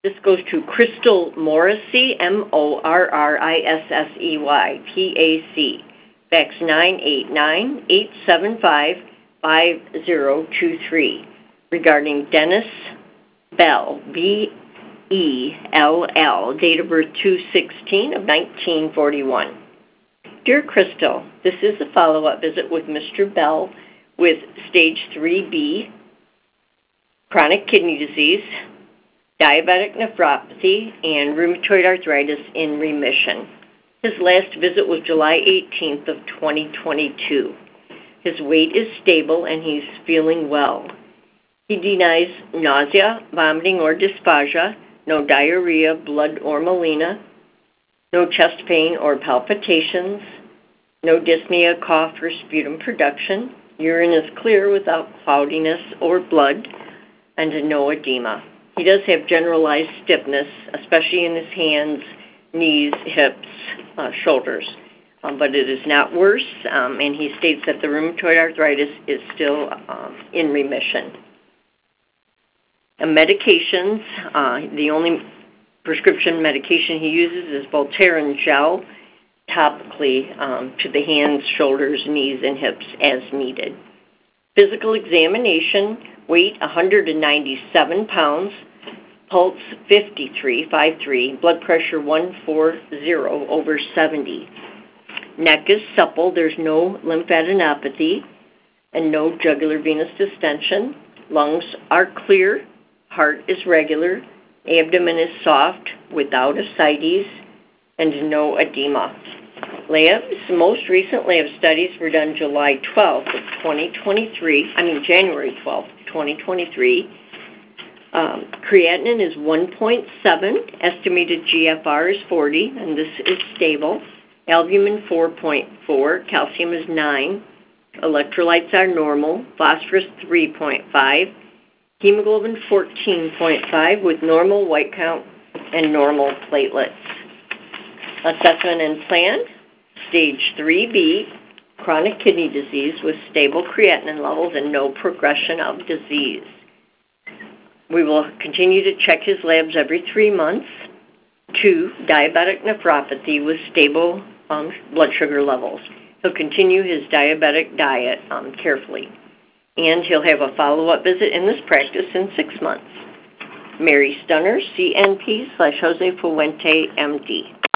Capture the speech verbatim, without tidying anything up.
This goes to Crystal Morrissey, M O R R I S S E Y, P A C, fax nine eight nine, eight seven five, five zero two three, regarding Dennis Bell, B E L L, date of birth two sixteen of nineteen forty-one. Dear Crystal, this is a follow-up visit with Mister Bell with stage three B, chronic kidney disease, diabetic nephropathy, and rheumatoid arthritis in remission. His last visit was July eighteenth of twenty twenty-two. His weight is stable and he's feeling well. He denies nausea, vomiting, or dysphagia, no diarrhea, blood, or melena, no chest pain or palpitations, no dyspnea, cough, or sputum production. Urine is clear without cloudiness or blood, and no edema. He does have generalized stiffness, especially in his hands, knees, hips, uh, shoulders, um, but it is not worse, um, and he states that the rheumatoid arthritis is still um, in remission. And medications, uh, the only prescription medication he uses is Voltaren gel, topically um, to the hands, shoulders, knees, and hips as needed. Physical examination, weight one hundred ninety-seven pounds, pulse fifty-three, fifty-three, blood pressure one forty over seventy. Neck is supple, there's no lymphadenopathy, and no jugular venous distension. Lungs are clear, heart is regular, abdomen is soft, without ascites, and no edema. Labs, most recent lab studies were done July twelfth of twenty twenty-three, I mean January twelfth, twenty twenty-three. Um, creatinine is one point seven, estimated G F R is forty, and this is stable. Albumin four point four, calcium is nine, electrolytes are normal, phosphorus three point five, hemoglobin fourteen point five with normal white count and normal platelets. Assessment and plan, stage three B, chronic kidney disease with stable creatinine levels and no progression of disease. We will continue to check his labs every three months. Two, diabetic nephropathy with stable um, blood sugar levels. He'll continue his diabetic diet um, carefully. And he'll have a follow-up visit in this practice in six months. Mary Stunner, C N P slash Jose Fuente, M D.